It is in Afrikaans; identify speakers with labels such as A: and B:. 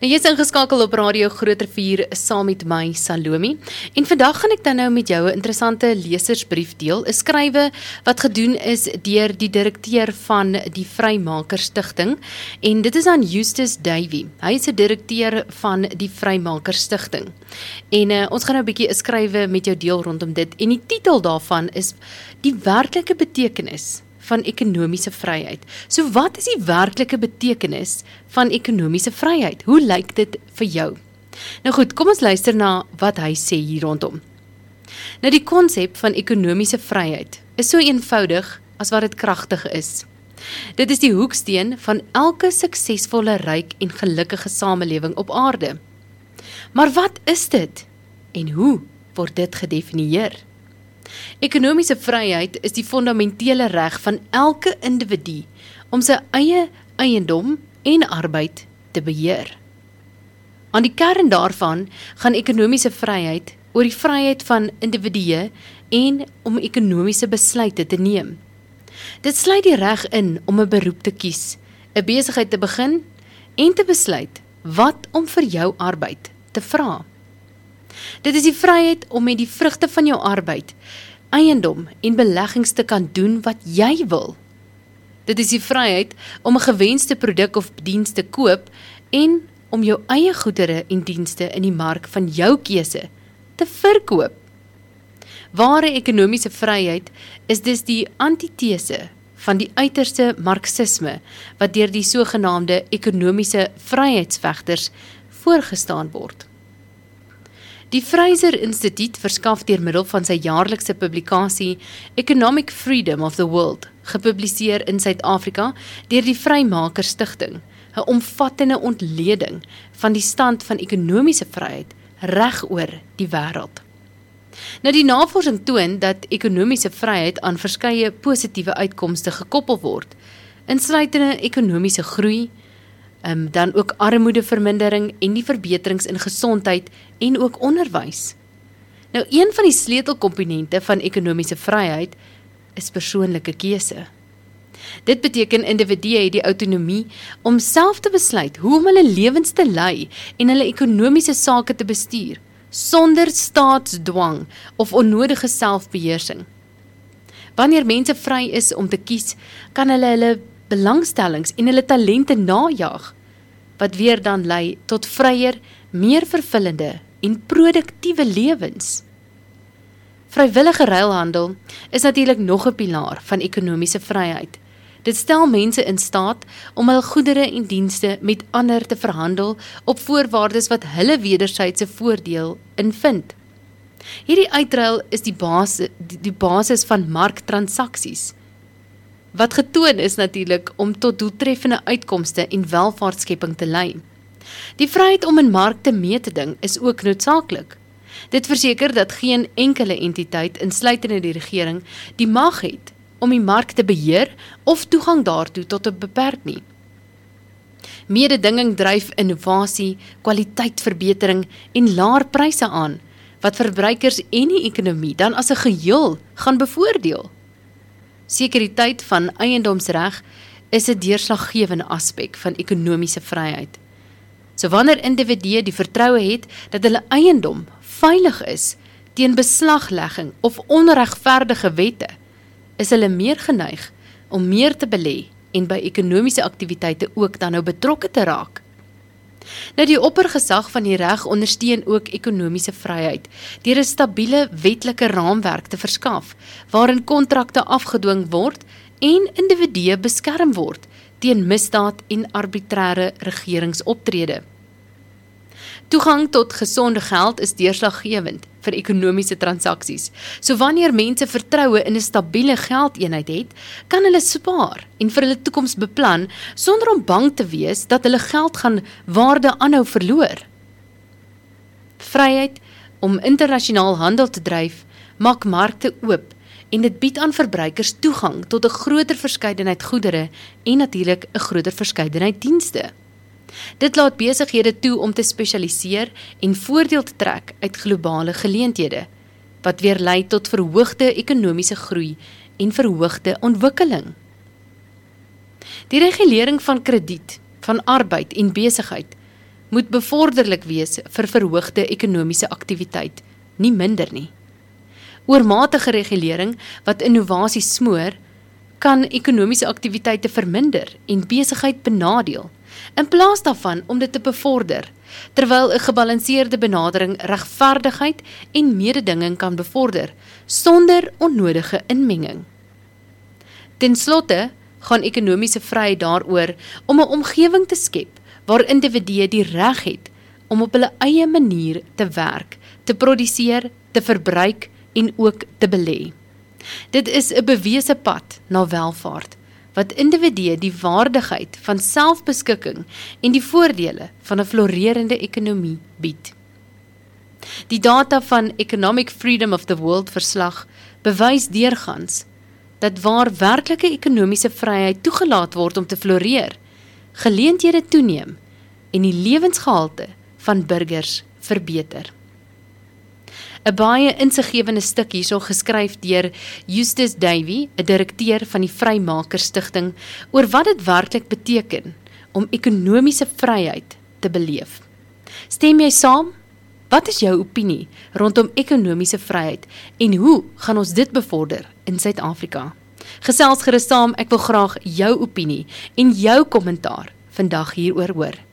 A: Nou, jy is ingeskakel op Radio Groot Rivier saam met my, Salome. En vandag gaan ek dan nou met jou 'n interessante lesersbrief deel, 'n skrywe wat gedoen is deur die direkteur van die Vrymaker Stichting. En dit is aan Eustace Davey. Hy is 'n direkteur van die Vrymaker Stichting. En ons gaan nou 'n bietjie 'n skrywe met jou deel rondom dit. En die titel daarvan is Die werklike betekenis van ekonomiese vryheid. So wat is die werklike betekenis van ekonomiese vryheid? Hoe lyk dit vir jou? Nou goed, kom ons luister na wat hy sê hier rondom. Nou die konsep van ekonomiese vryheid is so eenvoudig as wat dit kragtig is. Dit is die hoeksteen van elke suksesvolle, ryk en gelukkige samelewing op aarde. Maar wat is dit? En hoe word dit gedefinieer? Ekonomiese vryheid is die fundamentele reg van elke individu om sy eie eiendom en arbeid te beheer. Aan die kern daarvan gaan ekonomiese vryheid oor die vryheid van individue en om ekonomiese besluite te neem. Dit sluit die reg in om 'n beroep te kies, 'n besigheid te begin en te besluit wat om vir jou arbeid te vra. Dit is die vryheid om met die vrugte van jou arbeid, eiendom en beleggings te kan doen wat jy wil. Dit is die vryheid om 'n gewenste produk of diens te koop en om jou eie goedere en dienste in die mark van jou keuse te verkoop. Ware ekonomiese vryheid is dus die antitese van die uiterste marxisme wat deur die sogenaamde ekonomiese vryheidsvegters voorgestaan word. Die Fraser Instituut verskaf deur middel van sy jaarlikse publikasie Economic Freedom of the World, gepubliseer in Suid-Afrika deur die Vrymaker Stichting, 'n omvattende ontleding van die stand van ekonomiese vryheid reg oor die wêreld. Nou die navorsing toon dat ekonomiese vryheid aan verskeie positiewe uitkomste gekoppel word, insluitende ekonomiese groei, dan ook armoedevermindering en die verbeterings in gesondheid en ook onderwys. Nou, een van die sleutelkomponente van ekonomiese vryheid is persoonlike keuse. Dit beteken individue het die autonomie om self te besluit hoe om hulle lewens te lei en hulle ekonomiese sake te bestuur, sonder staatsdwang of onnodige selfbeheersing. Wanneer mense vry is om te kies, kan hulle belangstellings en hulle talente najag, wat weer dan lei tot vryer, meer vervullende en produktiewe lewens. Vrywillige ruilhandel is natuurlik nog 'n pilaar van ekonomiese vryheid. Dit stel mense in staat om hul goedere en dienste met ander te verhandel op voorwaardes wat hulle wederwysige voordeel invind. Hierdie uitruil is die basis van marktransaksies, wat getoon is natuurlik om tot doeltreffende uitkomste en welvaartskepping te lei. Die vryheid om in markte mee te ding is ook noodsaaklik. Dit verseker dat geen enkele entiteit, insluitende die regering, die mag het om die mark te beheer of toegang daartoe tot 'n beperk nie. Mededinging dryf innovasie, kwaliteitverbetering en laer pryse aan, wat verbruikers en die ekonomie dan as 'n geheel gaan bevoordeel. Sekuriteit van eiendomsreg is 'n deurslaggewende aspek van ekonomiese vryheid. So wanneer individue die vertroue het dat hulle eiendom veilig is teen beslaglegging of onregverdige wette, is hulle meer geneig om meer te belê en by ekonomiese aktiwiteite ook dan nou betrokke te raak. Nou die oppergesag van die reg ondersteun ook ekonomiese vryheid deur 'n stabiele wetlike raamwerk te verskaf, waarin kontrakte afgedwing word en individue beskerm word teen misdaad en arbitrære regeringsoptrede. Toegang tot gesonde geld is deurslaggewend vir ekonomiese transaksies. So wanneer mense vertroue in 'n stabiele geldeenheid het, kan hulle spaar en vir hulle toekoms beplan sonder om bang te wees dat hulle geld gaan waarde aanhou verloor. Vryheid om internasionaal handel te dryf maak markte oop en dit bied aan verbruikers toegang tot 'n groter verskeidenheid goedere en natuurlik 'n groter verskeidenheid dienste. Dit laat besighede toe om te spesialiseer en voordeel te trek uit globale geleenthede, wat weer lei tot verhoogde ekonomiese groei en verhoogde ontwikkeling. Die regulering van krediet, van arbeid en besigheid moet bevorderlik wees vir verhoogde ekonomiese aktiwiteit, nie minder nie. Oormatige regulering wat innovasie smoor, kan ekonomiese aktiwiteite verminder en besigheid benadeel, in plaas daarvan om dit te bevorder, terwyl 'n gebalanseerde benadering regverdigheid en mededinging kan bevorder, sonder onnodige inmenging. Ten slotte gaan ekonomiese vryheid daaroor om 'n omgewing te skep waar individue die reg het om op hulle eie manier te werk, te produseer, te verbruik en ook te belê. Dit is 'n bewese pad na welvaart, wat individue die waardigheid van selfbeskikking en die voordele van 'n florerende ekonomie bied. Die data van Economic Freedom of the World verslag bewys deurgangs dat waar werklike ekonomiese vryheid toegelaat word om te floreer, geleenthede toeneem en die lewensgehalte van burgers verbeter. 'n baie insiggewende stuk hierso geskryf deur Eustace Davey, 'n direkteur van die Vrymakers Stichting, oor wat dit werklik beteken om ekonomiese vryheid te beleef. Stem jy saam? Wat is jou opinie rondom ekonomiese vryheid en hoe gaan ons dit bevorder in Suid-Afrika? Gesels gerus saam, ek wil graag jou opinie en jou kommentaar vandag hieroor hoor.